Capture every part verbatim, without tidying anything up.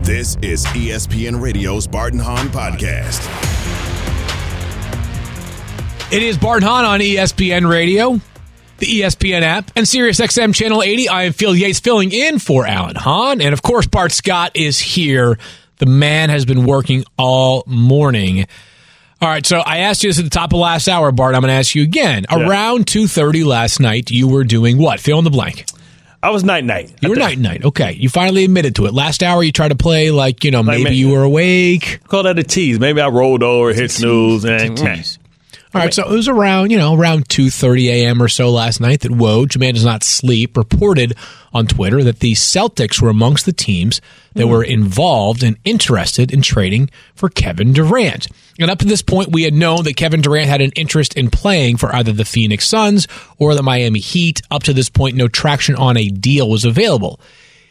This is E S P N Radio's Bart and Hahn Podcast. It is Bart and Hahn on E S P N Radio, the E S P N app, and Sirius X M Channel eighty. I am Phil Yates filling in for Alan Hahn. And, of course, Bart Scott is here. The man has been working all morning. All right, so I asked you this at the top of last hour, Bart. I'm going to ask you again. Yeah. Around two thirty last night, you were doing what? Fill in the blank. I was night-night. You were night-night. Okay. You finally admitted to it. Last hour, you tried to play like, you know, like maybe you were awake. Call that a tease. Maybe I rolled over, hit snooze. And, tease. All right, so it was around, you know, around two thirty a.m. or so last night that Woj, man does not sleep, reported on Twitter that the Celtics were amongst the teams that mm. were involved and interested in trading for Kevin Durant. And up to this point, we had known that Kevin Durant had an interest in playing for either the Phoenix Suns or the Miami Heat. Up to this point, no traction on a deal was available.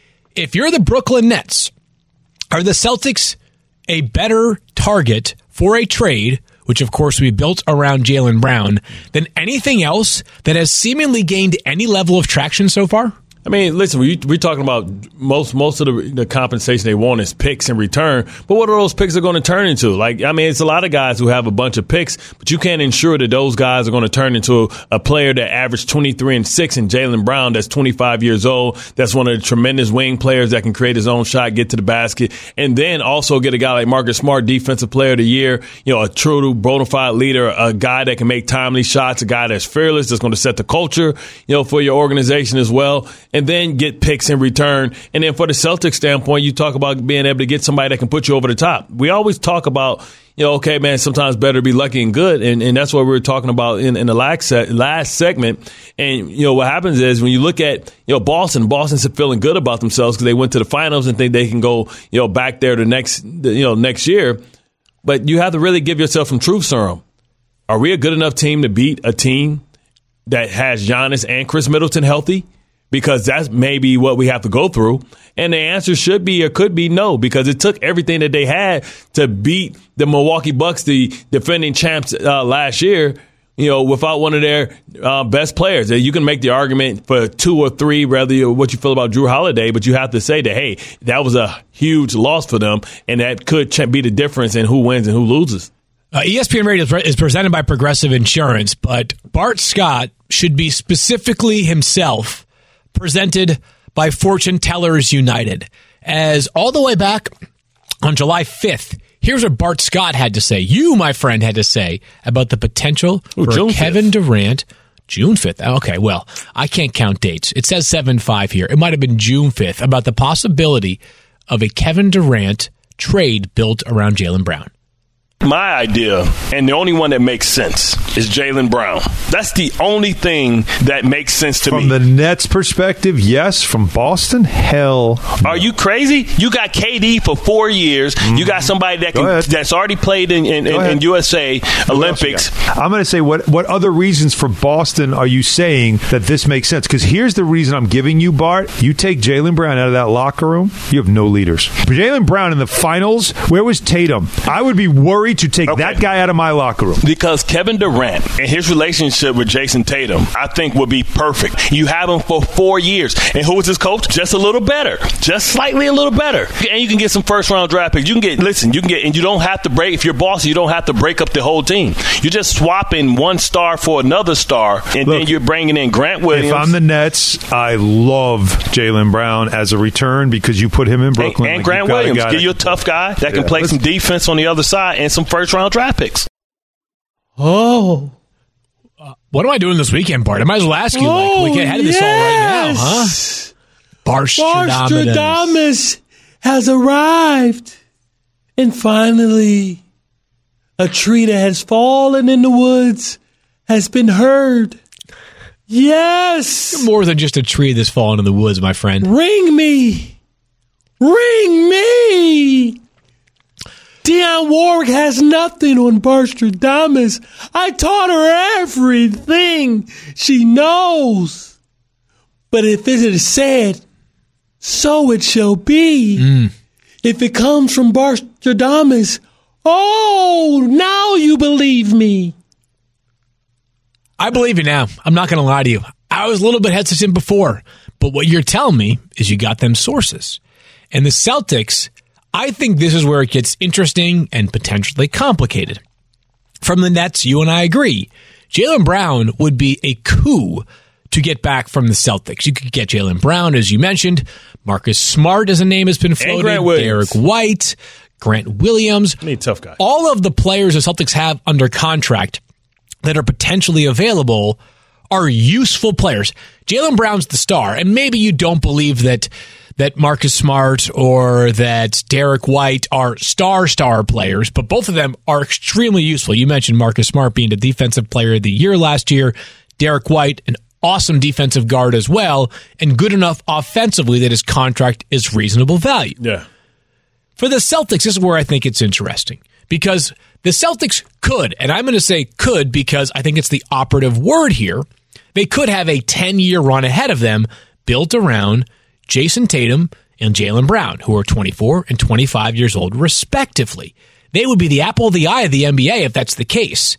If you're the Brooklyn Nets, are the Celtics a better target for a trade, which of course we built around Jaylen Brown, than anything else that has seemingly gained any level of traction so far? I mean, listen, we, we're talking about most most of the, the compensation they want is picks in return. But what are those picks are going to turn into? Like, I mean, it's a lot of guys who have a bunch of picks, but you can't ensure that those guys are going to turn into a, a player that averaged twenty-three and six and Jaylen Brown that's twenty-five years old. That's one of the tremendous wing players that can create his own shot, get to the basket, and then also get a guy like Marcus Smart, defensive player of the year, you know, a true bona fide leader, a guy that can make timely shots, a guy that's fearless, that's going to set the culture, you know, for your organization as well. And then get picks in return. And then for the Celtics standpoint, you talk about being able to get somebody that can put you over the top. We always talk about, you know, okay, man, sometimes better to be lucky and good. And, and that's what we were talking about in, in the last, set, last segment. And, you know, what happens is when you look at, you know, Boston, Boston's feeling good about themselves because they went to the finals and think they can go, you know, back there the next, you know, next year. But you have to really give yourself some truth serum. Are we a good enough team to beat a team that has Giannis and Chris Middleton healthy? Because that's maybe what we have to go through. And the answer should be or could be no, because it took everything that they had to beat the Milwaukee Bucks, the defending champs uh, last year, you know, without one of their uh, best players. You can make the argument for two or three, rather what you feel about Jrue Holiday, but you have to say that, hey, that was a huge loss for them, and that could be the difference in who wins and who loses. Uh, E S P N Radio is presented by Progressive Insurance, but Bart Scott should be specifically himself presented by Fortune Tellers United. As all the way back on July fifth, here's what Bart Scott had to say. You, my friend, had to say about the potential Ooh, for June Kevin fifth. Durant. June fifth. Okay, well, I can't count dates. It says seven five here. It might have been June fifth, about the possibility of a Kevin Durant trade built around Jaylen Brown. My idea, and the only one that makes sense, is Jaylen Brown. That's the only thing that makes sense to From me. From the Nets' perspective, yes. From Boston, hell no. Are you crazy? You got K D for four years. Mm-hmm. You got somebody that can, that's already played in, in, in, in U S A Olympics. I'm going to say, what, what other reasons for Boston are you saying that this makes sense? Because here's the reason I'm giving you, Bart. You take Jaylen Brown out of that locker room, you have no leaders. Jaylen Brown in the finals, where was Tatum? I would be worried to take okay. that guy out of my locker room. Because Kevin Durant and his relationship with Jason Tatum, I think, would be perfect. You have him for four years. And who was his coach? Just a little better. Just slightly a little better. And you can get some first-round draft picks. You can get, listen, you can get, and you don't have to break, if you're boss, you don't have to break up the whole team. You're just swapping one star for another star, and Look, then you're bringing in Grant Williams. If I'm the Nets, I love Jaylen Brown as a return because you put him in Brooklyn. And, and like Grant Williams, get you a tough guy that can yeah, play some defense on the other side and some first round draft picks. Oh. Uh, what am I doing this weekend, Bart? I might as well ask you. Oh, like, we get ahead of this yes. all right now, huh? Barstradamus has arrived. And finally, a tree that has fallen in the woods has been heard. Yes. You're more than just a tree that's fallen in the woods, my friend. Ring me. Ring me. Dionne Warwick has nothing on Barstradamus. I taught her everything she knows. But if it is said, so it shall be. Mm. If it comes from Barstradamus, oh, now you believe me. I believe you now. I'm not going to lie to you. I was a little bit hesitant before, but what you're telling me is you got them sources. And the Celtics, I think this is where it gets interesting and potentially complicated. From the Nets, you and I agree. Jaylen Brown would be a coup to get back from the Celtics. You could get Jaylen Brown, as you mentioned. Marcus Smart as a name has been floated. Derek White, Grant Williams. I mean, tough guy. All of the players the Celtics have under contract that are potentially available are useful players. Jaylen Brown's the star, and maybe you don't believe that that Marcus Smart or that Derek White are star-star players, but both of them are extremely useful. You mentioned Marcus Smart being the Defensive Player of the Year last year. Derek White, an awesome defensive guard as well, and good enough offensively that his contract is reasonable value. Yeah. For the Celtics, this is where I think it's interesting, because the Celtics could, and I'm going to say could because I think it's the operative word here, they could have a ten-year run ahead of them built around Jason Tatum and Jaylen Brown, who are twenty-four and twenty-five years old, respectively. They would be the apple of the eye of the N B A if that's the case.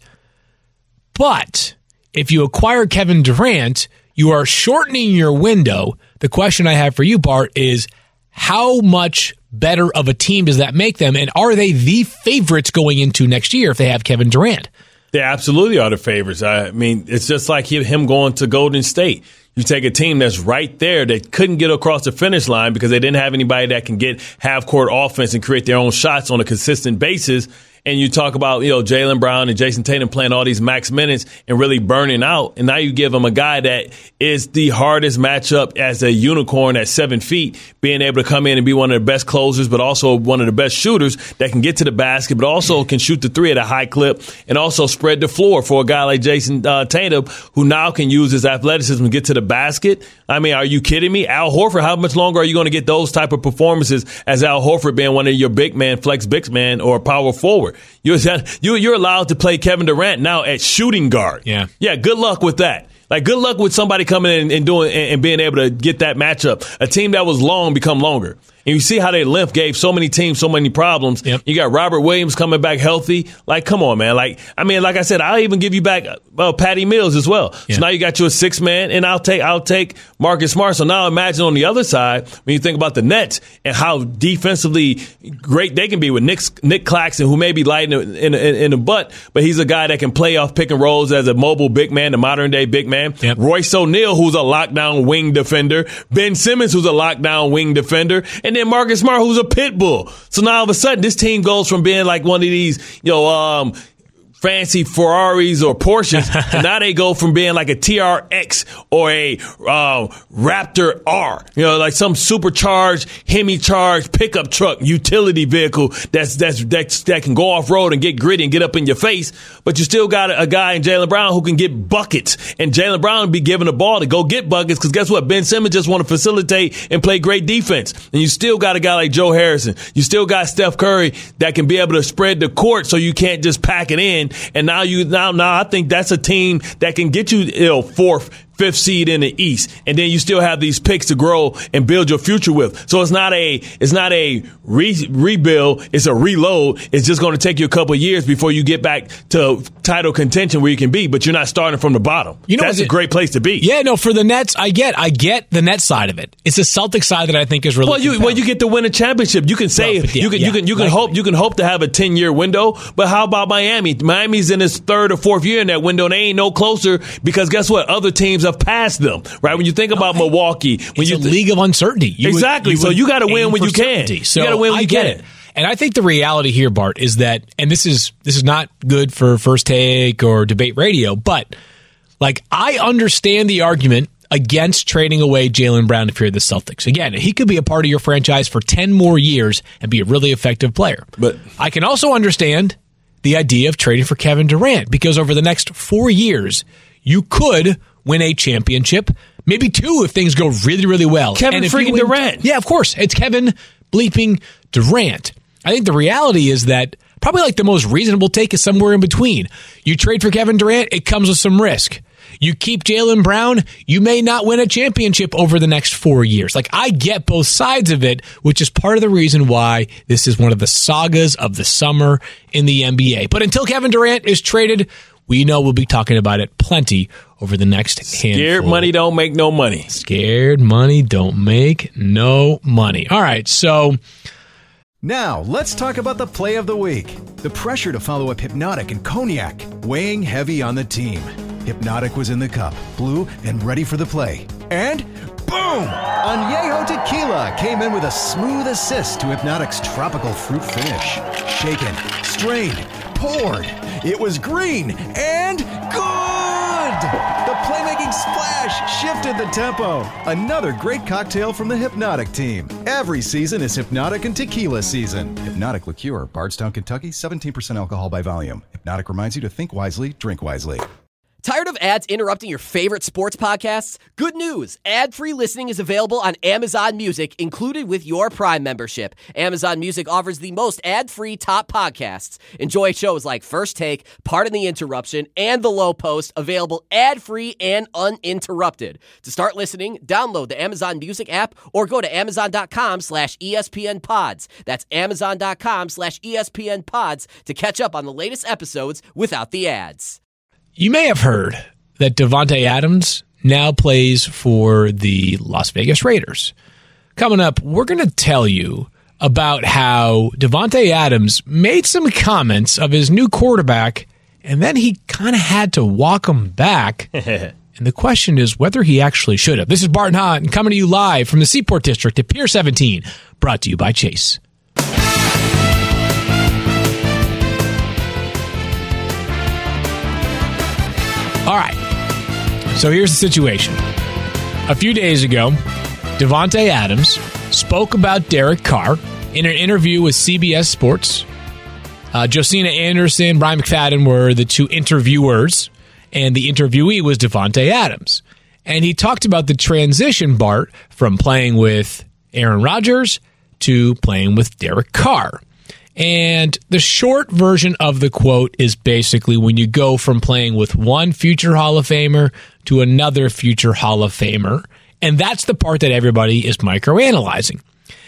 But if you acquire Kevin Durant, you are shortening your window. The question I have for you, Bart, is how much better of a team does that make them? And are they the favorites going into next year if they have Kevin Durant? They absolutely are the favorites. I mean, it's just like him going to Golden State. You take a team that's right there that couldn't get across the finish line because they didn't have anybody that can get half-court offense and create their own shots on a consistent basis. And you talk about, you know, Jaylen Brown and Jason Tatum playing all these max minutes and really burning out. And now you give them a guy that is the hardest matchup as a unicorn at seven feet, being able to come in and be one of the best closers, but also one of the best shooters that can get to the basket, but also can shoot the three at a high clip and also spread the floor for a guy like Jason uh, Tatum, who now can use his athleticism to get to the basket. I mean, are you kidding me? Al Horford, how much longer are you going to get those type of performances as Al Horford being one of your big man, flex big man, or power forward? You're, you're allowed to play Kevin Durant now at shooting guard. Yeah. Yeah, good luck with that. Like, good luck with somebody coming in and doing and being able to get that matchup. A team that was long become longer. And you see how their length gave so many teams so many problems. Yep. You got Robert Williams coming back healthy. Like, come on, man. Like, I mean, like I said, I'll even give you back uh, Patty Mills as well. Yeah. So now you got you a six man, and I'll take I'll take Marcus Smart. So now imagine on the other side when you think about the Nets and how defensively great they can be with Nick Nick Claxton, who may be light in the, in, the, in the butt, but he's a guy that can play off pick and rolls as a mobile big man, the modern day big man. Yep. Royce O'Neal, who's a lockdown wing defender. Ben Simmons, who's a lockdown wing defender, and then Marcus Smart, who's a pit bull. So now all of a sudden, this team goes from being like one of these, you know, um, fancy Ferraris or Porsches, and now they go from being like a T R X or a uh, Raptor R, you know, like some supercharged, Hemi-charged pickup truck utility vehicle that's that's that's that can go off road and get gritty and get up in your face. But you still got a, a guy in Jaylen Brown who can get buckets, and Jaylen Brown will be given the ball to go get buckets because guess what? Ben Simmons just want to facilitate and play great defense, and you still got a guy like Joe Harrison. You still got Steph Curry that can be able to spread the court so you can't just pack it in. And now you now now I think that's a team that can get you, you know, fourth, fifth seed in the East, and then you still have these picks to grow and build your future with. So it's not a it's not a re- rebuild, it's a reload. It's just going to take you a couple of years before you get back to title contention where you can be, but you're not starting from the bottom. You know, that's a great place to be. Yeah, no, for the Nets, I get I get the Nets side of it. It's the Celtics side that I think is really well. You compelling. well, you get to win a championship. You can say well, yeah, you can yeah, you can you can likely. hope you can hope to have a ten year window. But how about Miami? Miami's in its third or fourth year in that window, and they ain't no closer because guess what? Other teams have passed them. Right? When you think about no, Milwaukee, when it's you a th- league of uncertainty. You exactly. Would, you so you got to win when you can. So you got to win when I you get can. It. And I think the reality here, Bart, is that, and this is this is not good for First Take or Debate Radio, but like I understand the argument against trading away Jaylen Brown if you're the Celtics. Again, he could be a part of your franchise for ten more years and be a really effective player. But I can also understand the idea of trading for Kevin Durant because over the next four years, you could win a championship, maybe two if things go really, really well. Kevin freaking win, Durant. Yeah, of course. It's Kevin bleeping Durant. I think the reality is that probably like the most reasonable take is somewhere in between. You trade for Kevin Durant, it comes with some risk. You keep Jaylen Brown, you may not win a championship over the next four years. Like, I get both sides of it, which is part of the reason why this is one of the sagas of the summer in the N B A. But until Kevin Durant is traded, we know we'll be talking about it plenty over the next handful. Scared money don't make no money. Scared money don't make no money. All right, so Now, let's talk about the play of the week. The pressure to follow up Hypnotic and Cognac, weighing heavy on the team. Hypnotic was in the cup, blue, and ready for the play. And boom! Añejo Tequila came in with a smooth assist to Hypnotic's tropical fruit finish. Shaken, strained, poured. It was green and good! The playmaking splash shifted the tempo. Another great cocktail from the Hypnotic team. Every season is Hypnotic and Tequila season. Hypnotic Liqueur, Bardstown, Kentucky, seventeen percent alcohol by volume. Hypnotic reminds you to think wisely, drink wisely. Tired of ads interrupting your favorite sports podcasts? Good news! Ad-free listening is available on Amazon Music, included with your Prime membership. Amazon Music offers the most ad-free top podcasts. Enjoy shows like First Take, Pardon the Interruption, and The Low Post, available ad-free and uninterrupted. To start listening, download the Amazon Music app or go to amazon.com slash ESPN pods. That's amazon.com slash ESPN pods to catch up on the latest episodes without the ads. You may have heard that Davante Adams now plays for the Las Vegas Raiders. Coming up, we're going to tell you about how Davante Adams made some comments of his new quarterback, and then he kind of had to walk him back. And the question is whether he actually should have. This is Bart and Hahn coming to you live from the Seaport District at Pier seventeen, brought to you by Chase. All right, so here's the situation. A few days ago, Davante Adams spoke about Derek Carr in an interview with C B S Sports. Uh, Josina Anderson, Brian McFadden were the two interviewers, and the interviewee was Davante Adams. And he talked about the transition, Bart, from playing with Aaron Rodgers to playing with Derek Carr. And the short version of the quote is basically when you go from playing with one future Hall of Famer to another future Hall of Famer. And that's the part that everybody is microanalyzing.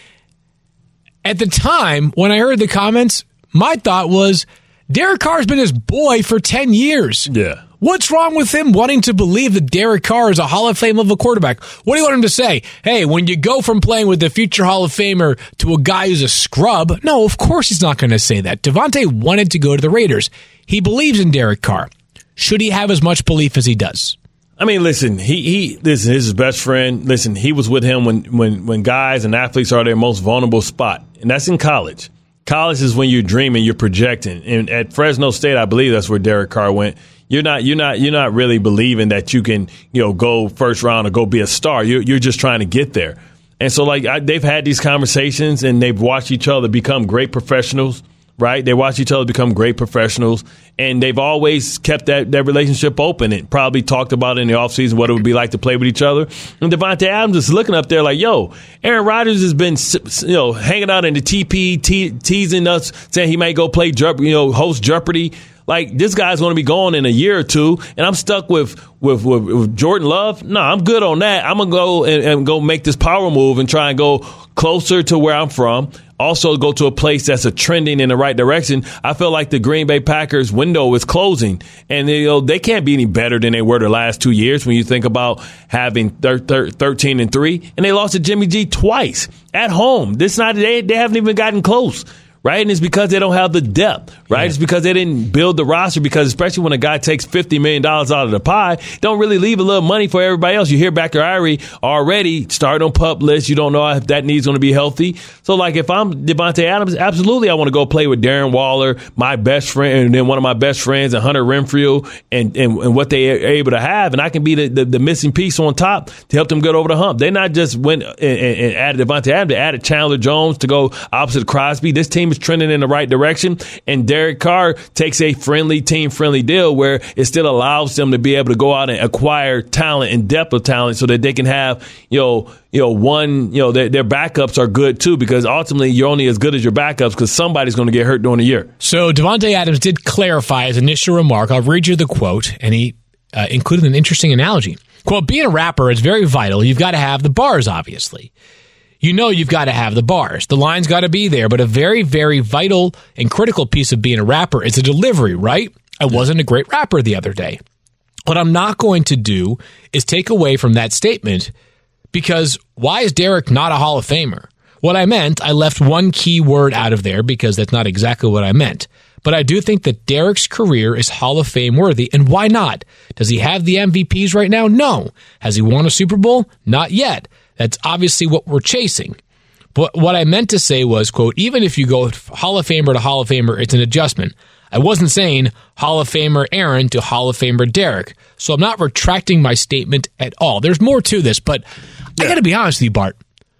At the time, when I heard the comments, my thought was, Derek Carr's been his boy for ten years. Yeah. What's wrong with him wanting to believe that Derek Carr is a Hall of Fame level quarterback? What do you want him to say? Hey, when you go from playing with the future Hall of Famer to a guy who's a scrub? No, of course he's not going to say that. Davante wanted to go to the Raiders. He believes in Derek Carr. Should he have as much belief as he does? I mean, listen, he he listen, his best friend. Listen, he was with him when when when guys and athletes are at their most vulnerable spot, and that's in college. College is when you're dreaming, you're projecting. And at Fresno State, I believe that's where Derek Carr went. You're not, you're not, you're not really believing that you can, you know, go first round or go be a star. You're, you're just trying to get there. And so, like, I, they've had these conversations and they've watched each other become great professionals, right? They watch each other become great professionals, and they've always kept that, that relationship open and probably talked about in the offseason what it would be like to play with each other. And Davante Adams is looking up there like, yo, Aaron Rodgers has been, you know, hanging out in the T P, te- teasing us, saying he might go play, you know, host Jeopardy. Like, this guy's going to be gone in a year or two, and I'm stuck with with, with, with Jordan Love. No, I'm good on that. I'm going to go and, and go make this power move and try and go closer to where I'm from. Also go to a place that's a trending in the right direction. I feel like the Green Bay Packers window is closing, and you know, they can't be any better than they were the last two years when you think about having thir- thir- thirteen and three, and they lost to Jimmy G twice at home. This not they they haven't even gotten close. Right? And it's because they don't have the depth, right? Yeah. It's because they didn't build the roster, because especially when a guy takes fifty million dollars out of the pie, don't really leave a little money for everybody else. You hear Bakhtiari already starting on pup list. You don't know if that knee's going to be healthy. So, like, if I'm Davante Adams, absolutely I want to go play with Darren Waller, my best friend, and then one of my best friends, and Hunter Renfrew, and, and, and what they are able to have. And I can be the, the, the missing piece on top to help them get over the hump. They not just went and, and, and added Davante Adams, they added Chandler Jones to go opposite Crosby. This team is trending in the right direction, and Derek Carr takes a friendly, team-friendly deal where it still allows them to be able to go out and acquire talent and depth of talent so that they can have, you know, you know, one, you know, their, their backups are good too, because ultimately you're only as good as your backups because somebody's going to get hurt during the year. So Davante Adams did clarify his initial remark. I'll read you the quote, and he uh, included an interesting analogy. Quote, being a rapper is very vital. You've got to have the bars, obviously. You know you've got to have the bars. The line's got to be there, but a very, very vital and critical piece of being a rapper is the delivery, right? I wasn't a great rapper the other day. What I'm not going to do is take away from that statement, because why is Derek not a Hall of Famer? What I meant, I left one key word out of there because that's not exactly what I meant. But I do think that Derek's career is Hall of Fame worthy, and why not? Does he have the M V Ps right now? No. Has he won a Super Bowl? Not yet. That's obviously what we're chasing. But what I meant to say was, quote, even if you go Hall of Famer to Hall of Famer, it's an adjustment. I wasn't saying Hall of Famer Aaron to Hall of Famer Derek. So I'm not retracting my statement at all. There's more to this, but yeah. I got to be honest with you, Bart.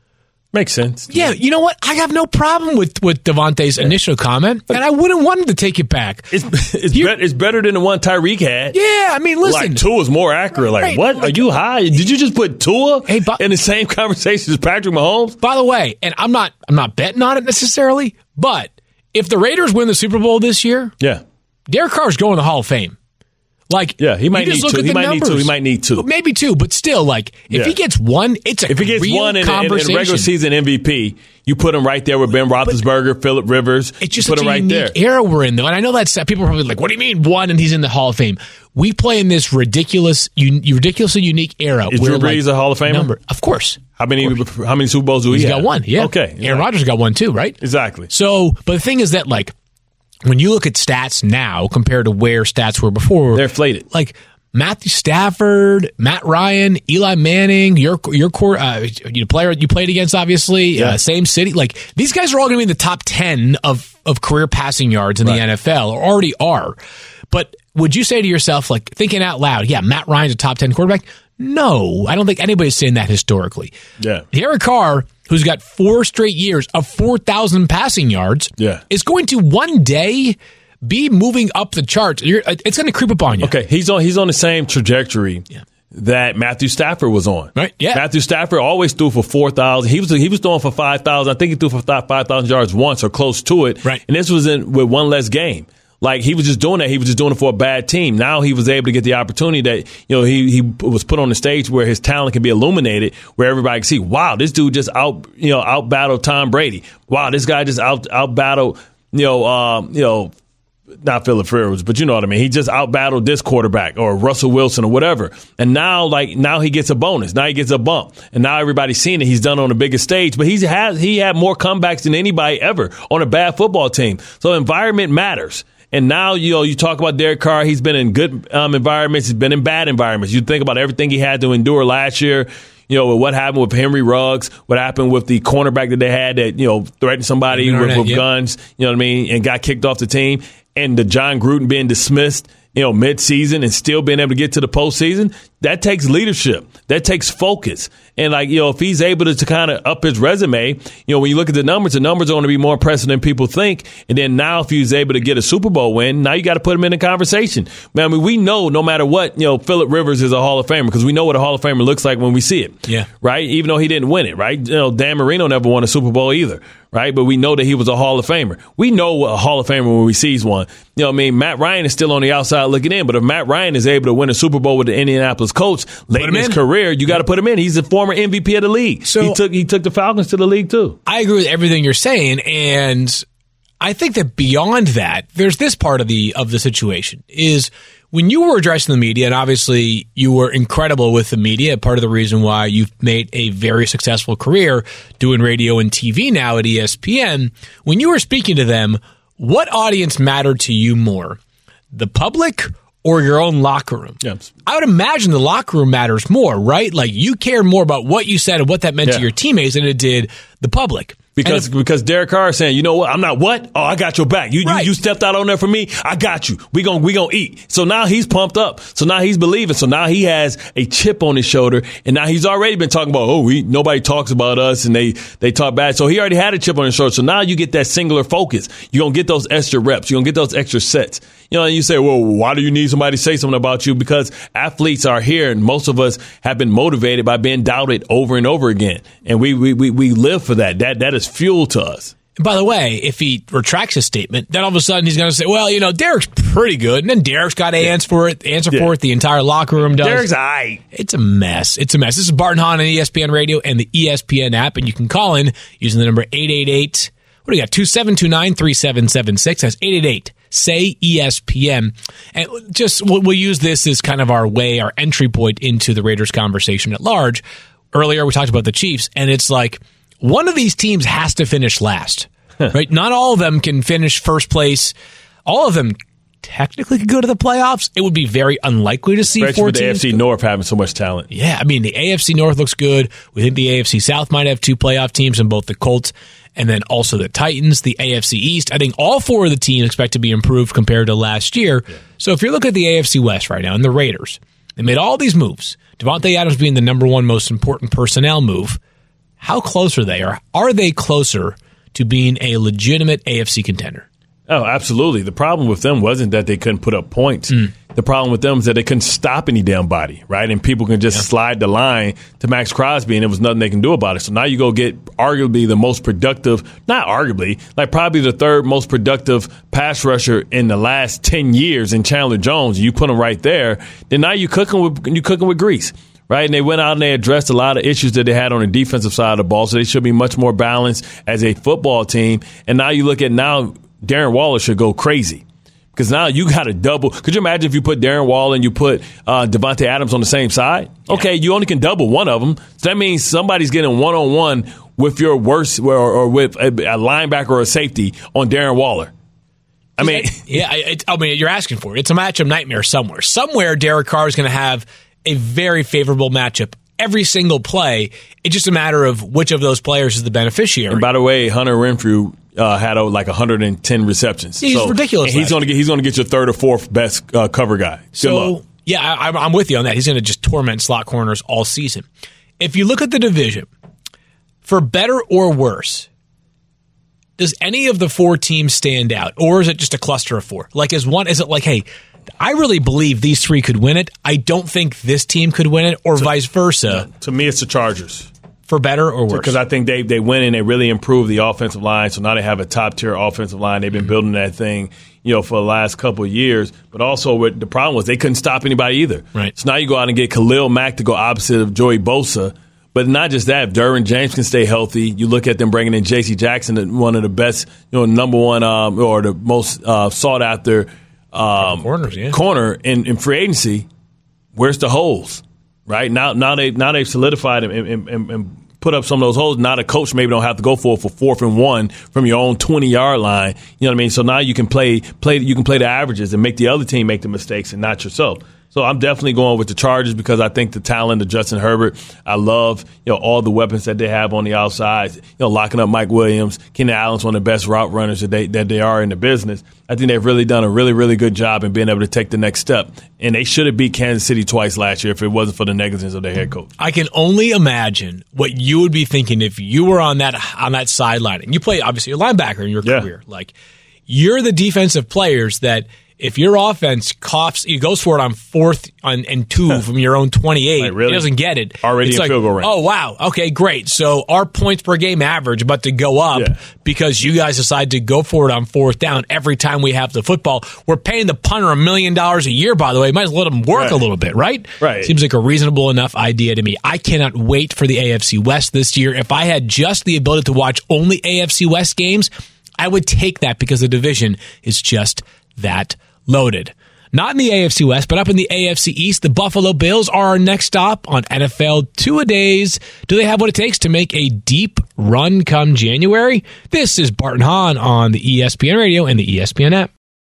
Makes sense. Yeah, you know what? I have no problem with, with Devontae's yeah. initial comment, and I wouldn't want him to take it back. It's it's, you, be, it's better than the one Tyreek had. Yeah, I mean, listen. Like, Tua's more accurate. Like, right, what? Like, are you high? Did you just put Tua hey, by, in the same conversation as Patrick Mahomes? By the way, and I'm not I'm not betting on it necessarily, but if the Raiders win the Super Bowl this year, yeah, Derek Carr's going to the Hall of Fame. Like, yeah, he might need two. He might numbers. need two. He might need two. Maybe two, but still, like, if yeah. he gets one, it's a if he gets real one in, conversation. in, in regular season M V P, you put him right there with Ben Roethlisberger, Phillip Rivers. It's just you put such him a right unique there. era we're in, though, and I know that's people are probably like, "What do you mean one?" And he's in the Hall of Fame. We play in this ridiculous, un, ridiculously unique era. Is where, Drew Brees like, a Hall of Famer? Number, of course. How many? Course. How many Super Bowls do he He's have? got one. Yeah. Okay. Aaron Rodgers got one too, right? Exactly. So, but the thing is that, like, when you look at stats now compared to where stats were before, they're inflated. Like Matthew Stafford, Matt Ryan, Eli Manning, your your core, uh, you player you played against, obviously, yeah. uh, same city. Like, these guys are all going to be in the top ten of of career passing yards in right. the N F L, or already are. But would you say to yourself, like, thinking out loud, yeah, Matt Ryan's a top ten quarterback? No, I don't think anybody's saying that historically. Yeah, Derek Carr, who's got four straight years of four thousand passing yards, yeah. is going to one day be moving up the charts. You're, it's going to creep up on you. Okay, he's on he's on the same trajectory yeah. that Matthew Stafford was on. Right? Yeah. Matthew Stafford always threw for four thousand. He was he was throwing for five thousand. I think he threw for five thousand yards once or close to it. Right. And this was in with one less game. Like, he was just doing that. He was just doing it for a bad team. Now he was able to get the opportunity that, you know, he he was put on the stage where his talent can be illuminated, where everybody can see, wow, this dude just out, you know, out battled Tom Brady. Wow, this guy just out out battled, you know, um, you know, not Phillip Rivers, but you know what I mean. He just out battled this quarterback or Russell Wilson or whatever. And now, like, now he gets a bonus. Now he gets a bump. And now everybody's seeing it. He's done on the biggest stage, but he's had he had more comebacks than anybody ever on a bad football team. So environment matters. And now, you know, you talk about Derek Carr. He's been in good um, environments. He's been in bad environments. You think about everything he had to endure last year. You know, what happened with Henry Ruggs, what happened with the cornerback that they had that, you know, threatened somebody with, Arnett, with yep. guns, you know what I mean, and got kicked off the team. And the John Gruden being dismissed, you know, mid-season and still being able to get to the postseason, that takes leadership. That takes focus. And, like, you know, if he's able to, to kind of up his resume, you know, when you look at the numbers, the numbers are going to be more impressive than people think. And then now if he's able to get a Super Bowl win, now you got to put him in the conversation. I mean, we know no matter what, you know, Phillip Rivers is a Hall of Famer because we know what a Hall of Famer looks like when we see it. Yeah. Right? Even though he didn't win it, right? You know, Dan Marino never won a Super Bowl either. Right? But we know that he was a Hall of Famer. We know a Hall of Famer when we see one. You know what I mean? Matt Ryan is still on the outside looking in, but if Matt Ryan is able to win a Super Bowl with the Indianapolis Colts late in his career, you got to put him in. He's a former M V P of the league. So he took he took the Falcons to the league too. I agree with everything you're saying, and I think that beyond that, there's this part of the of the situation is when you were addressing the media, and obviously you were incredible with the media, part of the reason why you've made a very successful career doing radio and T V now at E S P N, when you were speaking to them, what audience mattered to you more, the public or your own locker room? Yes. I would imagine the locker room matters more, right? Like, you care more about what you said and what that meant yeah. to your teammates than it did the public. Because if, because Derek Carr is saying, you know what, I'm not what? Oh, I got your back. You right. you, you stepped out on there for me. I got you. We gon' we gonna eat. So now he's pumped up. So now he's believing. So now he has a chip on his shoulder, and now he's already been talking about, oh, we nobody talks about us, and they they talk bad. So he already had a chip on his shoulder. So now you get that singular focus. You're gonna get those extra reps. You're gonna get those extra sets. You know, and you say, well, why do you need somebody to say something about you? Because athletes are here, and most of us have been motivated by being doubted over and over again, and we we we, we live for that. That that is fuel to us. And by the way, if he retracts his statement, then all of a sudden he's going to say, well, you know, Derek's pretty good. And then Derek's got to yeah. answer for it, answer yeah. for it. The entire locker room does. Derek's all right. It's a mess. It's a mess. This is Bart and Hahn on E S P N Radio and the E S P N app. And you can call in using the number eight eight eight. What do you got? two seven two nine, three seven seven six. That's eight eight eight. Say E S P N. And just we'll, we'll use this as kind of our way, our entry point into the Raiders conversation at large. Earlier we talked about the Chiefs, and it's like, one of these teams has to finish last, right? Not all of them can finish first place. All of them technically could go to the playoffs. It would be very unlikely to see Especially four with the teams. A F C North having so much talent. Yeah, I mean, the A F C North looks good. We think the A F C South might have two playoff teams in both the Colts and then also the Titans. The A F C East, I think all four of the teams expect to be improved compared to last year. Yeah. So if you're looking at the A F C West right now and the Raiders, they made all these moves. Devontae Adams being the number one most important personnel move. How close are they? Or are they closer to being a legitimate A F C contender? Oh, absolutely. The problem with them wasn't that they couldn't put up points. Mm. The problem with them is that they couldn't stop any damn body, right? And people can just yeah. slide the line to Max Crosby, and there was nothing they can do about it. So now you go get arguably the most productive, not arguably, like probably the third most productive pass rusher in the last ten years in Chandler Jones. You put him right there, then now you're cooking with, you're cooking with grease. Right, and they went out and they addressed a lot of issues that they had on the defensive side of the ball, so they should be much more balanced as a football team. And now you look at now Darren Waller should go crazy because now you got a double. Could you imagine if you put Darren Waller and you put uh, Devontae Adams on the same side? Yeah. Okay, you only can double one of them. So that means somebody's getting one-on-one with your worst or, or with a, a linebacker or a safety on Darren Waller. I mean, yeah, it, I mean, you're asking for it. It's a matchup nightmare somewhere. Somewhere Derek Carr is going to have a very favorable matchup every single play. It's just a matter of which of those players is the beneficiary. And by the way, Hunter Renfrew uh, had uh, like one hundred ten receptions. He's so, ridiculous. He's going to get he's going to get your third or fourth best uh, cover guy. Good so luck. yeah, I, I'm with you on that. He's going to just torment slot corners all season. If you look at the division, for better or worse, does any of the four teams stand out, or is it just a cluster of four? Like, is one? Is it like, hey, I really believe these three could win it. I don't think this team could win it, or to, vice versa. To me, it's the Chargers. For better or worse? Because I think they they win and they really improve the offensive line. So now they have a top-tier offensive line. They've been mm-hmm. building that thing, you know, for the last couple of years. But also what the problem was they couldn't stop anybody either. Right. So now you go out and get Khalil Mack to go opposite of Joey Bosa. But not just that, if Derwin James can stay healthy, you look at them bringing in J C Jackson, one of the best, you know, number one um, or the most uh, sought-after Um, corners, yeah. corner in, in free agency. Where's the holes? Right now, now they now they've solidified and, and, and, and put up some of those holes. Now the coach maybe don't have to go for it for fourth and one from your own twenty yard line. You know what I mean? So now you can play play you can play the averages and make the other team make the mistakes and not yourself. So I'm definitely going with the Chargers because I think the talent of Justin Herbert. I love, you know, all the weapons that they have on the outside. You know, locking up Mike Williams, Keenan Allen's one of the best route runners that they that they are in the business. I think they've really done a really, really good job in being able to take the next step. And they should have beat Kansas City twice last year if it wasn't for the negligence of their head coach. I can only imagine what you would be thinking if you were on that on that sideline. And you play, obviously, you're a linebacker in your yeah. career. Like, you're the defensive players that if your offense coughs, he goes for it on fourth on, and two from your own twenty-eight, like, really? He doesn't get it. Already it's in like, field goal range. Oh, wow. Okay, great. So our points per game average about to go up yeah. because you guys decide to go for it on fourth down every time we have the football. We're paying the punter a million dollars a year, by the way. Might as well let him work right. a little bit, right? Right. Seems like a reasonable enough idea to me. I cannot wait for the A F C West this year. If I had just the ability to watch only A F C West games, I would take that because the division is just that loaded. Not in the A F C West, but up in the A F C East, the Buffalo Bills are our next stop on N F L Two-A-Days. Do they have what it takes to make a deep run come January? This is Bart and Hahn on the E S P N Radio and the E S P N app.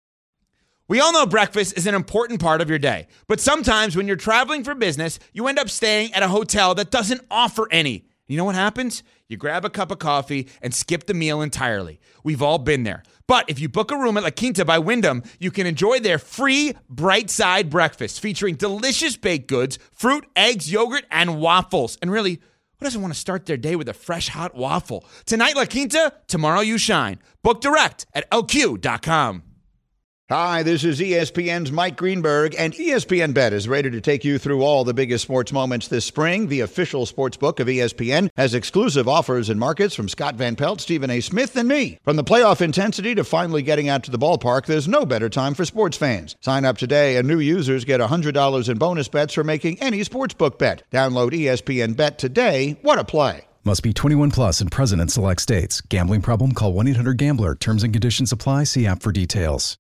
We all know breakfast is an important part of your day, but sometimes when you're traveling for business, you end up staying at a hotel that doesn't offer any. You know what happens? You grab a cup of coffee and skip the meal entirely. We've all been there. But if you book a room at La Quinta by Wyndham, you can enjoy their free Bright Side breakfast featuring delicious baked goods, fruit, eggs, yogurt, and waffles. And really, who doesn't want to start their day with a fresh, hot waffle? Tonight, La Quinta, tomorrow you shine. Book direct at L Q dot com. Hi, this is E S P N's Mike Greenberg, and E S P N Bet is ready to take you through all the biggest sports moments this spring. The official sports book of E S P N has exclusive offers and markets from Scott Van Pelt, Stephen A. Smith, and me. From the playoff intensity to finally getting out to the ballpark, there's no better time for sports fans. Sign up today, and new users get one hundred dollars in bonus bets for making any sportsbook bet. Download E S P N Bet today. What a play. Must be twenty-one plus and present in select states. Gambling problem? Call one eight hundred gambler. Terms and conditions apply. See app for details.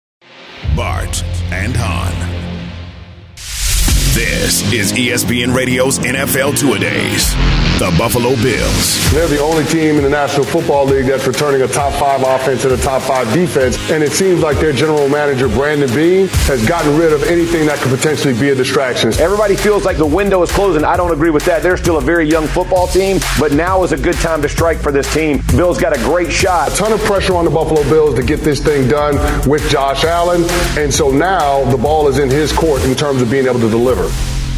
Bart and Hahn. This is E S P N Radio's N F L Two-A-Days. the Buffalo Bills. They're the only team in the National Football League that's returning a top five offense and a top five defense. And it seems like their general manager, Brandon Beane, has gotten rid of anything that could potentially be a distraction. Everybody feels like the window is closing. I don't agree with that. They're still a very young football team, but now is a good time to strike for this team. Bills got a great shot. A ton of pressure on the Buffalo Bills to get this thing done with Josh Allen. And so now the ball is in his court in terms of being able to deliver.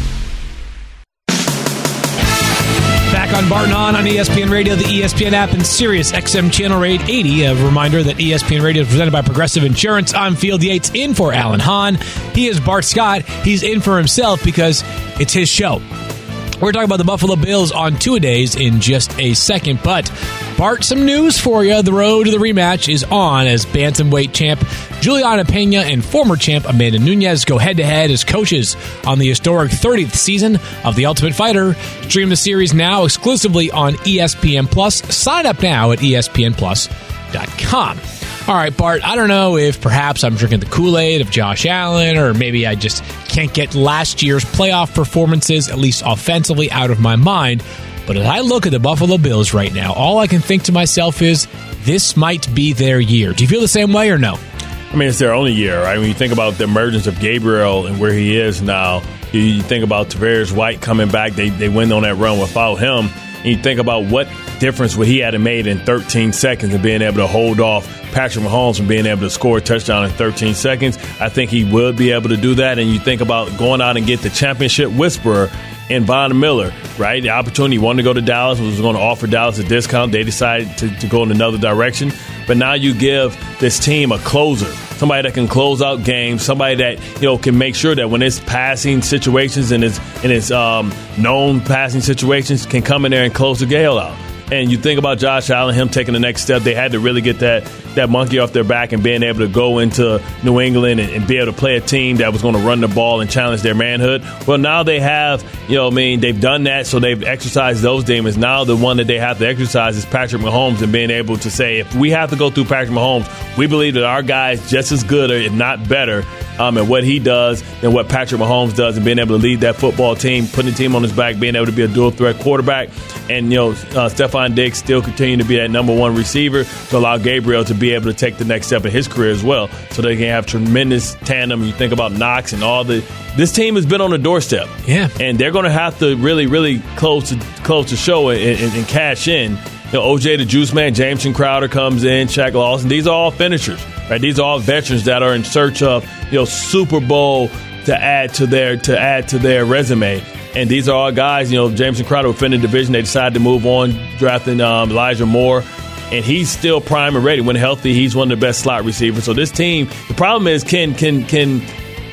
Back on Bart and Hahn on E S P N Radio, the E S P N app, and Sirius X M Channel Rate eighty. A reminder that E S P N Radio is presented by Progressive Insurance. I'm Field Yates, in for Alan Hahn. He is Bart Scott. He's in for himself because it's his show. We're talking about the Buffalo Bills on two-a-days in just a second. But, Bart, some news for you. The road to the rematch is on as bantamweight champ Juliana Pena and former champ Amanda Nunes go head-to-head as coaches on the historic thirtieth season of The Ultimate Fighter. Stream the series now exclusively on E S P N Plus. Sign up now at E S P N plus dot com. All right, Bart, I don't know if perhaps I'm drinking the Kool-Aid of Josh Allen, or maybe I just can't get last year's playoff performances, at least offensively, out of my mind. But as I look at the Buffalo Bills right now, all I can think to myself is this might be their year. Do you feel the same way or no? I mean, it's their only year, right? When you think about the emergence of Gabriel and where he is now, you, you think about Tavares White coming back. They, they went on that run without him. And you think about what difference would he had made in thirteen seconds and being able to hold off Patrick Mahomes from being able to score a touchdown in thirteen seconds. I think he would be able to do that. And you think about going out and get the championship whisperer in Von Miller, right? The opportunity, he wanted to go to Dallas, was going to offer Dallas a discount. They decided to, to go in another direction. But now you give this team a closer, somebody that can close out games, somebody that, you know, can make sure that when it's passing situations and it's, and it's um, known passing situations, can come in there and close the gale out. And you think about Josh Allen, him taking the next step. They had to really get that that monkey off their back and being able to go into New England and, and be able to play a team that was going to run the ball and challenge their manhood. Well, now they have, you know, I mean, they've done that, so they've exercised those demons. Now the one that they have to exercise is Patrick Mahomes, and being able to say, if we have to go through Patrick Mahomes, we believe that our guy is just as good, or if not better, um, at what he does than what Patrick Mahomes does, and being able to lead that football team, putting the team on his back, being able to be a dual-threat quarterback. And, you know, uh, Stephon Diggs still continue to be that number one receiver to allow Gabriel to be able to take the next step in his career as well, so they can have tremendous tandem. You think about Knox and all the – this team has been on the doorstep. Yeah. And they're going to have to really, really close to, close the show and, and, and cash in. You know, O J the Juice Man, Jameson Crowder comes in, Shaq Lawson. These are all finishers, right? These are all veterans that are in search of, you know, Super Bowl to add to their to add to their resume. And these are all guys, you know, Jameson Crowder will finish the division. They decided to move on, drafting um, Elijah Moore. And he's still prime and ready. When healthy, he's one of the best slot receivers. So this team, the problem is, can can can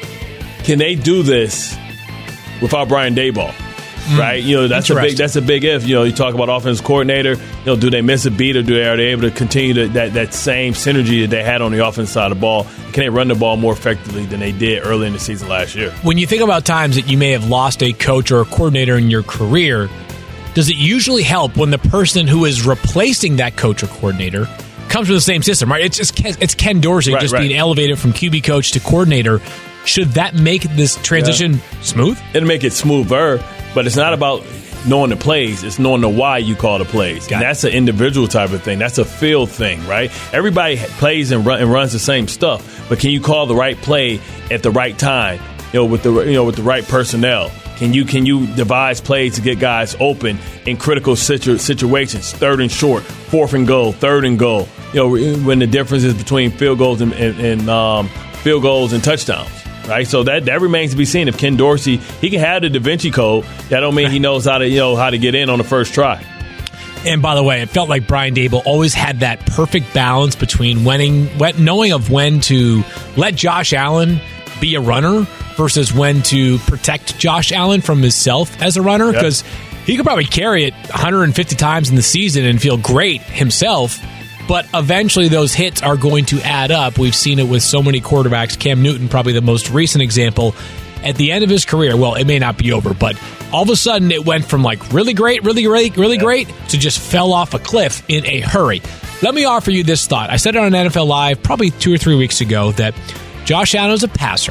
can they do this without Brian Daboll? Mm, right? You know, that's a big that's a big if. You know, you talk about offensive coordinator. You know, do they miss a beat, or do they, are they able to continue to, that that same synergy that they had on the offensive side of the ball? Can they run the ball more effectively than they did early in the season last year? When you think about times that you may have lost a coach or a coordinator in your career, does it usually help when the person who is replacing that coach or coordinator comes from the same system, right? It's just Ken, it's Ken Dorsey right, just right. being elevated from Q B coach to coordinator. Should that make this transition yeah. smooth? It'll make it smoother, but it's not about knowing the plays. It's knowing the why you call the plays. Got and it. That's an individual type of thing. That's a field thing, right? Everybody plays and, run, and runs the same stuff, but can you call the right play at the right time? You know, with the you know with the right personnel. Can you can you devise plays to get guys open in critical situ- situations? Third and short, fourth and goal, third and goal. You know, when the difference is between field goals and, and, and um, field goals and touchdowns. Right, so that, that remains to be seen. If Ken Dorsey, he can have the Da Vinci Code, that don't mean he knows how to you know how to get in on the first try. And by the way, it felt like Brian Daboll always had that perfect balance between winning, knowing of when to let Josh Allen be a runner versus when to protect Josh Allen from himself as a runner, because yep. he could probably carry it one hundred fifty times in the season and feel great himself. But eventually those hits are going to add up. We've seen it with so many quarterbacks. Cam Newton, probably the most recent example. At the end of his career, well, it may not be over, but all of a sudden it went from like really great, really, really, really yeah. great to just fell off a cliff in a hurry. Let me offer you this thought. I said it on N F L Live probably two or three weeks ago that Josh Allen is a passer.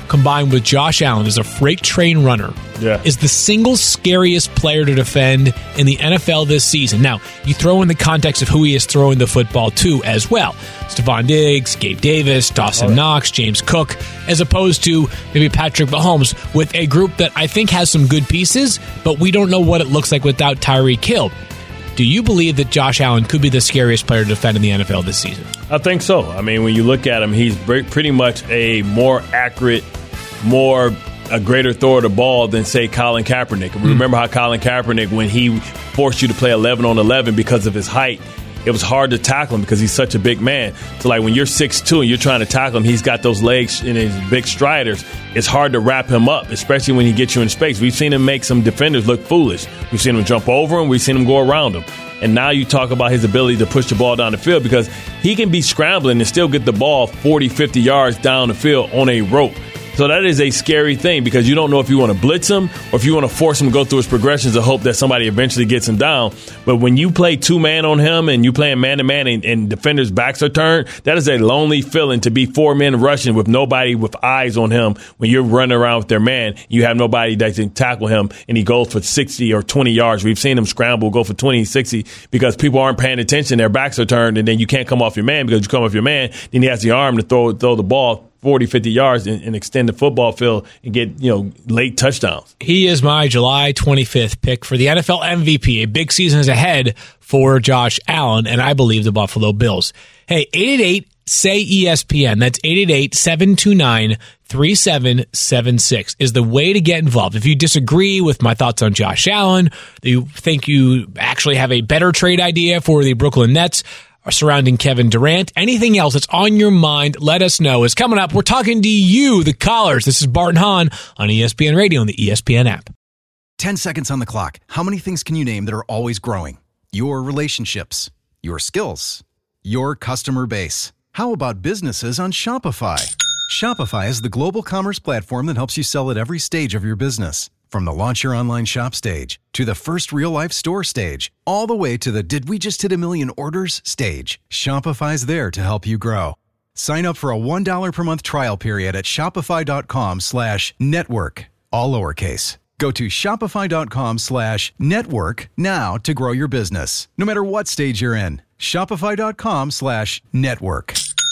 combined with Josh Allen as a freight train runner, yeah. is the single scariest player to defend in the N F L this season. Now, you throw in the context of who he is throwing the football to as well. Stephon Diggs, Gabe Davis, Dawson Knox, James Cook, as opposed to maybe Patrick Mahomes with a group that I think has some good pieces, but we don't know what it looks like without Tyreek Hill. Do you believe that Josh Allen could be the scariest player to defend in the N F L this season? I think so. I mean, when you look at him, he's pretty much a more accurate, more a greater thrower of the ball than, say, Colin Kaepernick. Mm. Remember how Colin Kaepernick, when he forced you to play eleven on eleven because of his height, it was hard to tackle him because he's such a big man. So, like, when you're six two and you're trying to tackle him, he's got those legs and his big striders. It's hard to wrap him up, especially when he gets you in space. We've seen him make some defenders look foolish. We've seen him jump over him. We've seen him go around him. And now you talk about his ability to push the ball down the field because he can be scrambling and still get the ball forty, fifty yards down the field on a rope. So that is a scary thing because you don't know if you want to blitz him or if you want to force him to go through his progressions and hope that somebody eventually gets him down. But when you play two-man on him and you play man-to-man and, and defenders' backs are turned, that is a lonely feeling to be four men rushing with nobody with eyes on him when you're running around with their man. You have nobody that can tackle him, and he goes for sixty or twenty yards. We've seen him scramble, go for twenty, sixty because people aren't paying attention. Their backs are turned, and then you can't come off your man because you come off your man. Then he has the arm to throw, throw the ball forty, fifty yards and, and extend the football field and get, you know, late touchdowns. He is my July twenty-fifth pick for the N F L M V P. A big season is ahead for Josh Allen, and I believe the Buffalo Bills. Hey, eight eight eight, S A Y, E S P N. That's eight eight eight, seven two nine, three seven seven six is the way to get involved. If you disagree with my thoughts on Josh Allen, you think you actually have a better trade idea for the Brooklyn Nets surrounding Kevin Durant, anything else that's on your mind, let us know. It's coming up. We're talking to you, the callers. This is Bart and Hahn on E S P N Radio and the E S P N app. Ten seconds on the clock. How many things can you name that are always growing? Your relationships, your skills, your customer base. How about businesses on Shopify? Shopify is the global commerce platform that helps you sell at every stage of your business. From the launch your online shop stage to the first real-life store stage, all the way to the did we just hit a million orders stage, Shopify's there to help you grow. Sign up for a one dollar per month trial period at shopify.com slash network, all lowercase. Go to shopify.com slash network now to grow your business, no matter what stage you're in. Shopify.com slash network.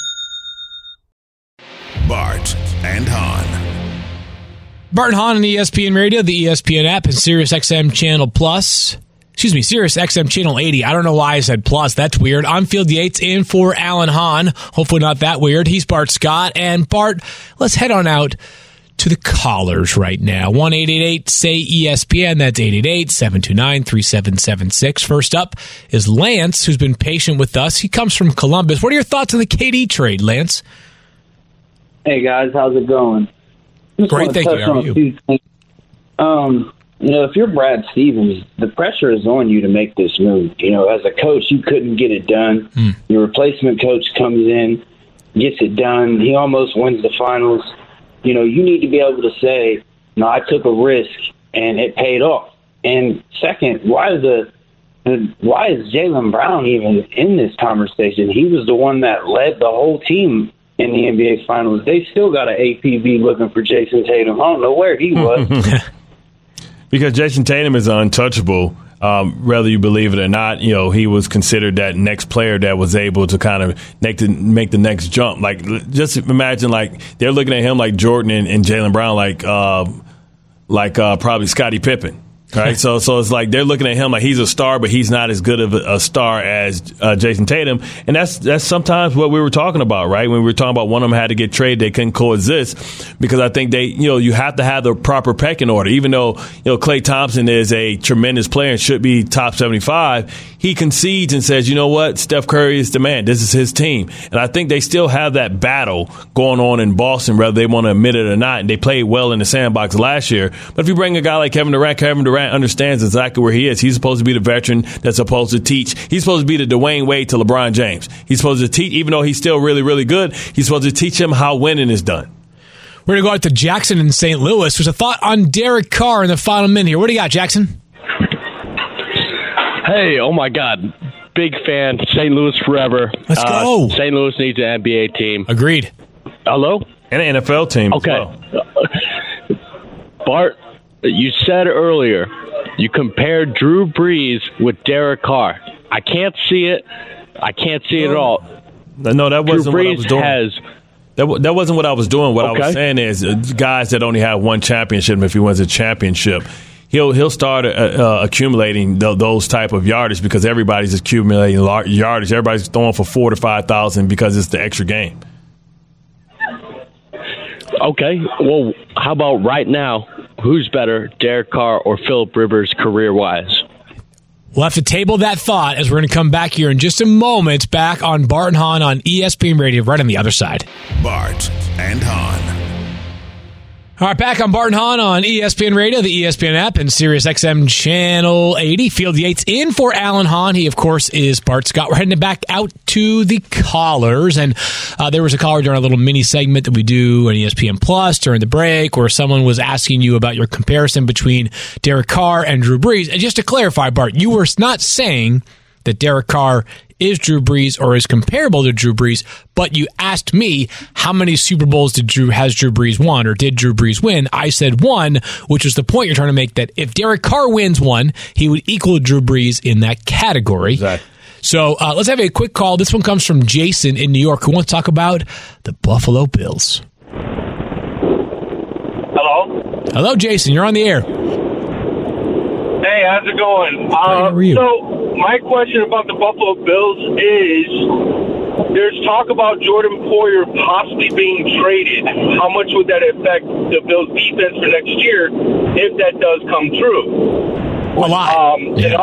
Bart and Hahn. Bart and Hahn on E S P N Radio, the E S P N app, and Sirius X M Channel Plus. Excuse me, Sirius X M Channel eighty. I don't know why I said plus. That's weird. I'm Field Yates in for Alan Hahn. Hopefully not that weird. He's Bart Scott. And Bart, let's head on out to the callers right now. one eight eight eight, S A Y, E S P N. That's eight eight eight, seven two nine, three seven seven six. First up is Lance, who's been patient with us. He comes from Columbus. What are your thoughts on the K D trade, Lance? Hey, guys. How's it going? Just Great, thank you. How are you? Um, you know, if you're Brad Stevens, the pressure is on you to make this move. You know, as a coach, you couldn't get it done. Mm. Your replacement coach comes in, gets it done. He almost wins the finals. You know, you need to be able to say, no, I took a risk and it paid off. And second, why is the why is Jaylen Brown even in this conversation? He was the one that led the whole team in the N B A Finals. They still got an A P B looking for Jason Tatum. I don't know where he was. Because Jason Tatum is untouchable, um, whether you believe it or not. You know, he was considered that next player that was able to kind of make the, make the next jump. Like, just imagine, like, they're looking at him like Jordan and, and Jaylen Brown, like, uh, like uh, probably Scottie Pippen. Right, so so it's like they're looking at him like he's a star, but he's not as good of a, a star as uh, Jason Tatum, and that's that's sometimes what we were talking about, right? When we were talking about one of them had to get traded, they couldn't coexist because I think they, you know, you have to have the proper pecking order. Even though, you know, Klay Thompson is a tremendous player and should be top seventy-five, he concedes and says, you know what, Steph Curry is the man. This is his team, and I think they still have that battle going on in Boston, whether they want to admit it or not. And they played well in the sandbox last year, but if you bring a guy like Kevin Durant, Kevin Durant understands exactly where he is. He's supposed to be the veteran that's supposed to teach. He's supposed to be the Dwayne Wade to LeBron James. He's supposed to teach, even though he's still really, really good, he's supposed to teach him how winning is done. We're going to go out to Jackson in Saint Louis. There's a thought on Derek Carr in the final minute here. What do you got, Jackson? Hey, oh my God. Big fan. Saint Louis forever. Let's go. Uh, Saint Louis needs an N B A team. Agreed. Hello? And an N F L team okay. as well. Bart, you said earlier you compared Drew Brees with Derek Carr. I can't see it. I can't see it at all. No, that wasn't Drew Brees what I was doing. Has, that, that wasn't what I was doing. What okay. I was saying is uh, guys that only have one championship, if he wins a championship, he'll he'll start uh, uh, accumulating th- those type of yardage because everybody's accumulating lar- yardage. Everybody's throwing for four to five thousand because it's the extra game. Okay, well, how about right now? Who's better, Derek Carr or Phillip Rivers career-wise? We'll have to table that thought as we're going to come back here in just a moment, back on Bart and Hahn on E S P N Radio, right on the other side. Bart and Hahn. All right, back on Bart and Hahn on E S P N Radio, the E S P N app, and Sirius X M Channel eighty. Field Yates in for Alan Hahn. He, of course, is Bart Scott. We're heading back out to the callers, and uh, there was a caller during a little mini segment that we do on E S P N Plus during the break where someone was asking you about your comparison between Derek Carr and Drew Brees. And just to clarify, Bart, you were not saying that Derek Carr is Drew Brees or is comparable to Drew Brees, but you asked me how many Super Bowls did Drew has Drew Brees won, or did Drew Brees win? I said one, which was the point you're trying to make, that if Derek Carr wins one, he would equal Drew Brees in that category. Exactly. So uh, let's have a quick call. This one comes from Jason in New York, who wants to talk about the Buffalo Bills. Hello? Hello, Jason. You're on the air. Hey, how's it going? Hi, how are you? So, my question about the Buffalo Bills is, there's talk about Jordan Poyer possibly being traded. How much would that affect the Bills' defense for next year if that does come true? A lot. Um, yeah. And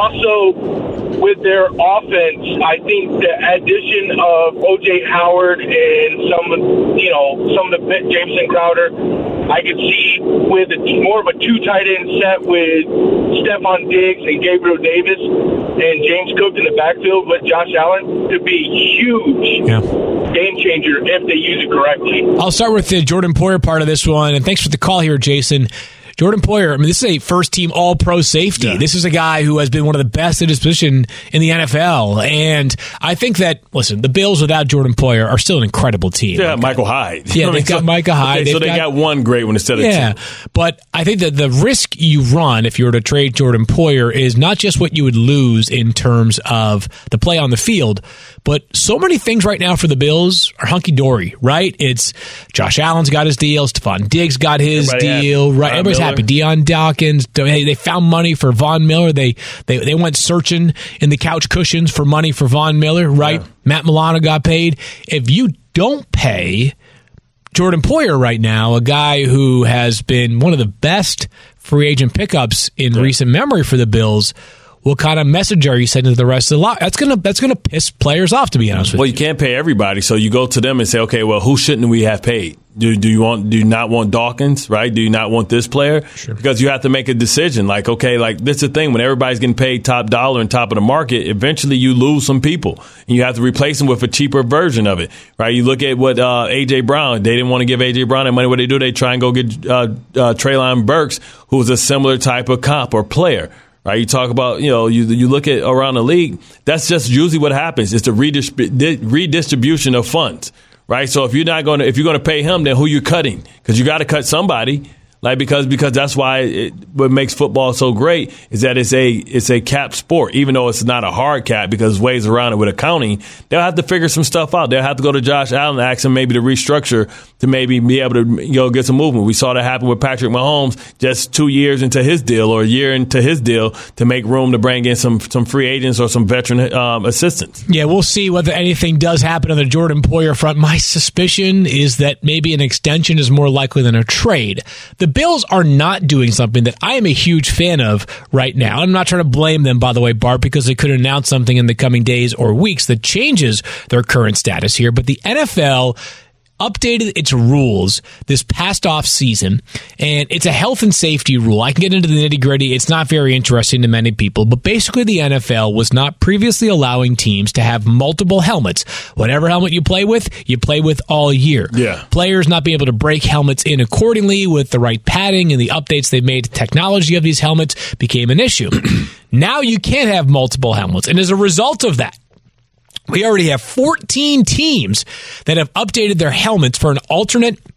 also, with their offense, I think the addition of O J Howard and some, you know, some of the Jameson Crowder, I could see with a, more of a two tight end set with Stephon Diggs and Gabriel Davis and James Cook in the backfield with Josh Allen to be huge. Yeah. Game changer if they use it correctly. I'll start with the Jordan Poyer part of this one, and thanks for the call here, Jason. Jordan Poyer, I mean, this is a first-team All-Pro safety. Yeah. This is a guy who has been one of the best at his position in the N F L. And I think that, listen, the Bills without Jordan Poyer are still an incredible team. Yeah, Michael Hyde. Yeah, they've got Micah Hyde. Okay, so they got, got one great one instead of yeah, two. Yeah, but I think that the risk you run if you were to trade Jordan Poyer is not just what you would lose in terms of the play on the field, but so many things right now for the Bills are hunky-dory, right? It's Josh Allen's got his deal. Stephon Diggs got his Everybody deal. Right? Everybody's Miller. happy. Deion Dawkins. They, they found money for Von Miller. They, they they went searching in the couch cushions for money for Von Miller, right? Yeah. Matt Milano got paid. If you don't pay Jordan Poyer right now, a guy who has been one of the best free agent pickups in yeah. recent memory for the Bills, what kind of message are you sending to the rest of the lot? That's gonna that's gonna piss players off, to be honest with well, you. Well, you can't pay everybody, so you go to them and say, okay, well, who shouldn't we have paid? Do do you want do you not want Dawkins, right? Do you not want this player? Sure. Because you have to make a decision. Like, okay, like this is the thing, when everybody's getting paid top dollar and top of the market, eventually you lose some people. And you have to replace them with a cheaper version of it. Right? You look at what uh, A J Brown, they didn't want to give A J Brown that money. What they do, they try and go get uh, uh, Treylon Burks, who's a similar type of comp or player. Right, you talk about, you know, you you look at around the league, that's just usually what happens. It's the redis- redistribution of funds, right? So if you're not going to, if you're going to pay him, then who you cutting? Because you got to cut somebody. Like, because because that's why it, what makes football so great is that it's a it's a cap sport, even though it's not a hard cap because there's ways around it with accounting. They'll have to figure some stuff out. They'll have to go to Josh Allen and ask him maybe to restructure to maybe be able to, you know, get some movement. We saw that happen with Patrick Mahomes just two years into his deal or a year into his deal to make room to bring in some some free agents or some veteran um, assistants. Yeah, we'll see whether anything does happen on the Jordan Poyer front. My suspicion is that maybe an extension is more likely than a trade. The Bills are not doing something that I am a huge fan of right now. I'm not trying to blame them, by the way, Bart, because they could announce something in the coming days or weeks that changes their current status here. But the N F L updated its rules this past off season, and it's a health and safety rule. I can get into the nitty gritty. It's not very interesting to many people, but basically the N F L was not previously allowing teams to have multiple helmets. Whatever helmet you play with, you play with all year. Yeah. Players not being able to break helmets in accordingly with the right padding and the updates they've made to technology of these helmets became an issue. Now you can't have multiple helmets, and as a result of that, we already have fourteen teams that have updated their helmets for an alternate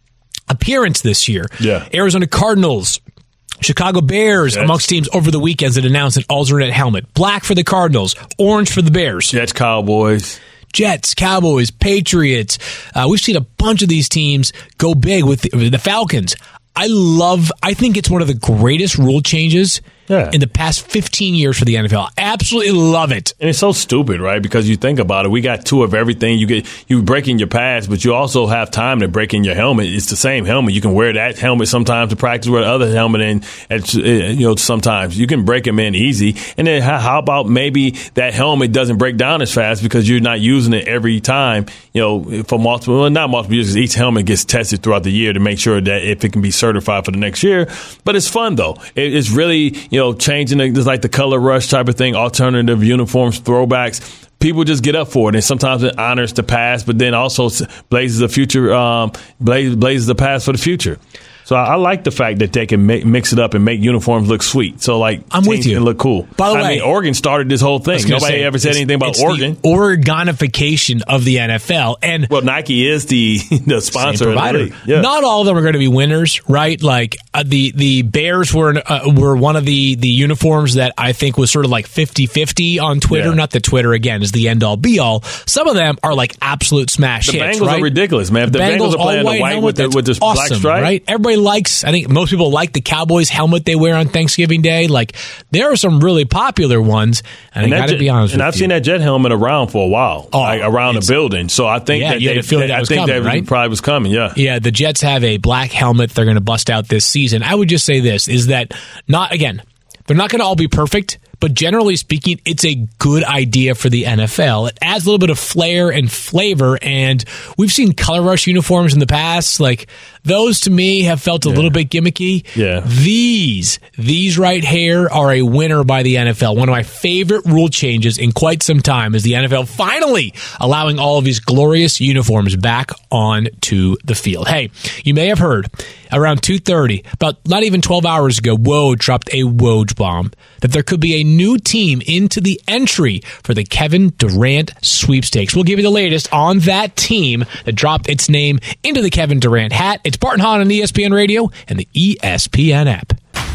appearance this year. Yeah. Arizona Cardinals, Chicago Bears Jets. amongst teams over the weekends that announced an alternate helmet. Black for the Cardinals, orange for the Bears. Jets, Cowboys. Jets, Cowboys, Patriots. Uh, we've seen a bunch of these teams go big with the, the Falcons. I love, I think it's one of the greatest rule changes Yeah. in the past fifteen years for the N F L. Absolutely love it. And it's so stupid, right? Because you think about it, we got two of everything. You get you break in your pads, but you also have time to break in your helmet. It's the same helmet. You can wear that helmet sometimes to practice, wear the other helmet in. At, you know, sometimes you can break them in easy. And then how, how about maybe that helmet doesn't break down as fast because you're not using it every time. You know, for multiple, well, not multiple years. Each helmet gets tested throughout the year to make sure that if it can be certified for the next year. But it's fun though. It, it's really, you know, changing the, like the color rush type of thing, alternative uniforms, throwbacks. People just get up for it, and sometimes it honors the past, but then also blazes the future, um, blazes, blazes the past for the future. So I, I like the fact that they can make, mix it up and make uniforms look sweet. So like, I'm with you. Can look cool. By the I way, mean, Oregon started this whole thing. Nobody say, ever said anything about it's Oregon. The Oregonification of the N F L, and well, Nike is the the sponsor of the league. Yeah. Not all of them are going to be winners, right? Like uh, the the Bears were uh, were one of the the uniforms that I think was sort of like fifty-fifty on Twitter. Yeah. Not that Twitter again is the end all be all. Some of them are like absolute smash The hits. Bengals right? are ridiculous, man. If the Bengals, Bengals are playing all the white helmet, with the, that's with this black awesome, stripe, right? Everybody likes. I think most people like the Cowboys helmet they wear on Thanksgiving Day. Like there are some really popular ones, and, And I got to jet, be honest and with I've you. seen that jet helmet around for a while, Oh, like around the building. So I think Yeah, that you had they, a feeling that I was think coming, that right? probably was coming. Yeah, Yeah, the Jets have a black helmet they're going to bust out this season. I would just say this, is that not, again, they're not going to all be perfect, but generally speaking, it's a good idea for the N F L. It adds a little bit of flair and flavor, and we've seen color rush uniforms in the past. Like, those to me have felt a Yeah. little bit gimmicky. Yeah. These, these right here are a winner by the N F L. One of my favorite rule changes in quite some time is the N F L finally allowing all of these glorious uniforms back onto the field. Hey, you may have heard around two thirty, about not even twelve hours ago, Woj dropped a Woj bomb that there could be a new team into the entry for the Kevin Durant sweepstakes. We'll give you the latest on that team that dropped its name into the Kevin Durant hat. It's Bart and Hahn on E S P N Radio and the E S P N app.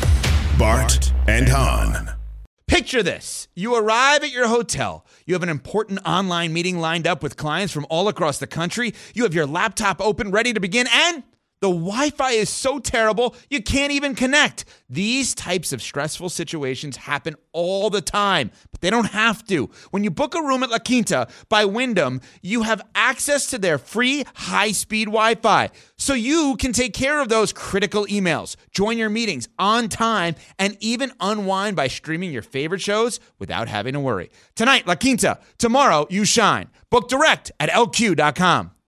Bart and Hahn. Picture this. You arrive at your hotel. You have an important online meeting lined up with clients from all across the country. You have your laptop open, ready to begin, and the Wi-Fi is so terrible, you can't even connect. These types of stressful situations happen all the time, but they don't have to. When you book a room at La Quinta by Wyndham, you have access to their free high-speed Wi-Fi, so you can take care of those critical emails, join your meetings on time, and even unwind by streaming your favorite shows without having to worry. Tonight, La Quinta. Tomorrow, you shine. Book direct at L Q dot com.